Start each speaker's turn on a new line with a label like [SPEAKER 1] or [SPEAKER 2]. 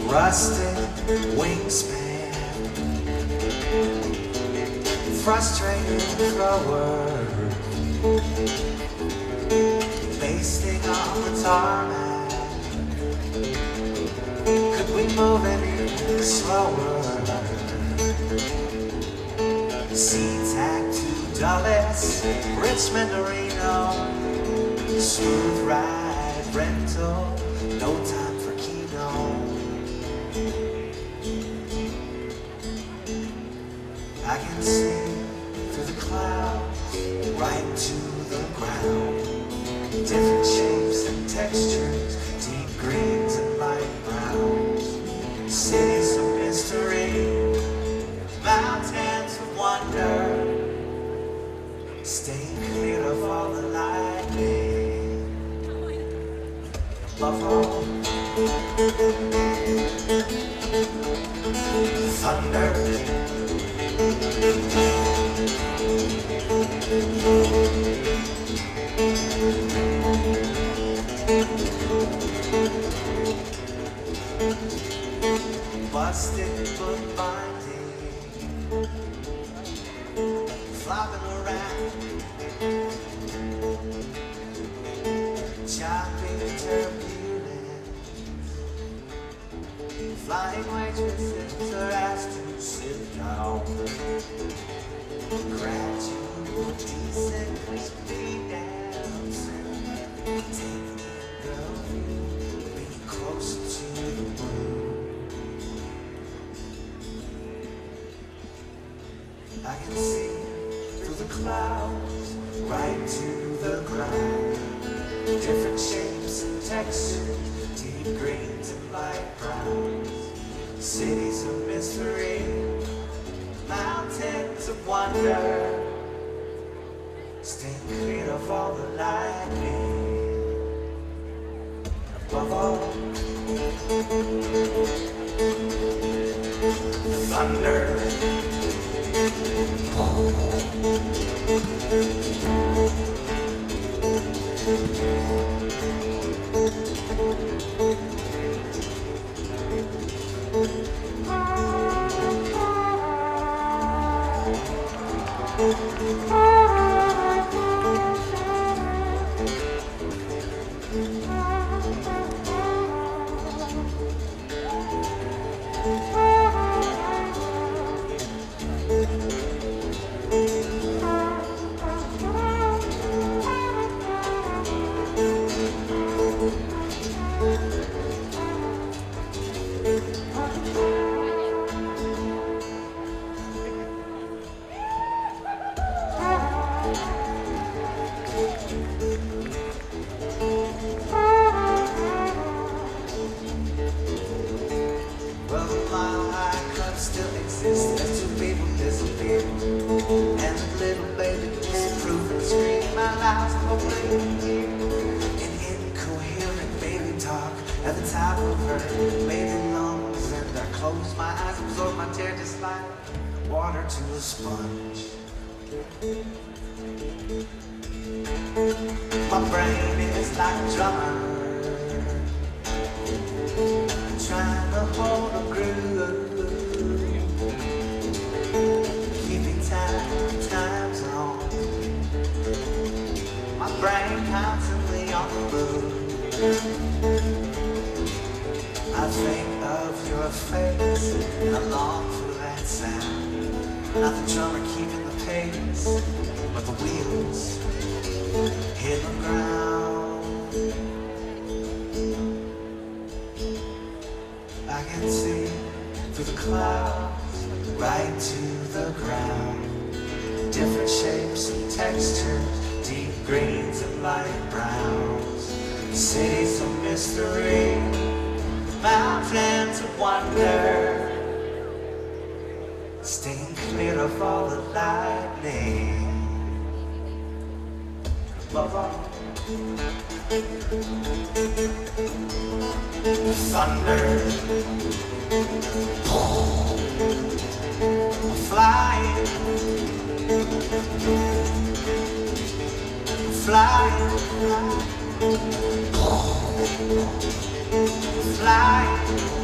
[SPEAKER 1] Rusted wingspan, frustrated thrower, basting on the tarmac. Could we move any slower? SeaTac to Dulles, Richmond to Reno, smooth ride rental, no time for Keno. I can see through the clouds, right to the ground. Different shapes and textures, deep greens and light browns. Cities of mystery, mountains of wonder. Stay clear of all the lightning. Above all, thunder. Busted bookbinding, flopping around, chopping turbulence. Flying waitresses are asked to sit down. Gradual descent, speed dancing. Take the girl view, be close to the moon. I can see through the clouds, right to the ground. Different shapes and textures, deep greens and light browns. Cities of mystery, mountains of wonder. Stay clear of all the lightning. Above all, thunder. Still exists as two people disappear, and the little baby disapproving scream my life's complete. In incoherent baby talk at the top of her baby lungs, and I close my eyes, absorb my tear just like water to a sponge. My brain is like a drummer trying to hold a groove. Time zone. My brain constantly on the move. I think of your face and I long for that sound. Not the drummer keeping the pace, but the wheels hit the ground. I can see through the clouds, right to the ground. Different shapes and textures, deep greens and light browns. Cities of mystery, mountains of wonder. Staying clear of all the lightning. Above all, thunder. Flying, flying, flying.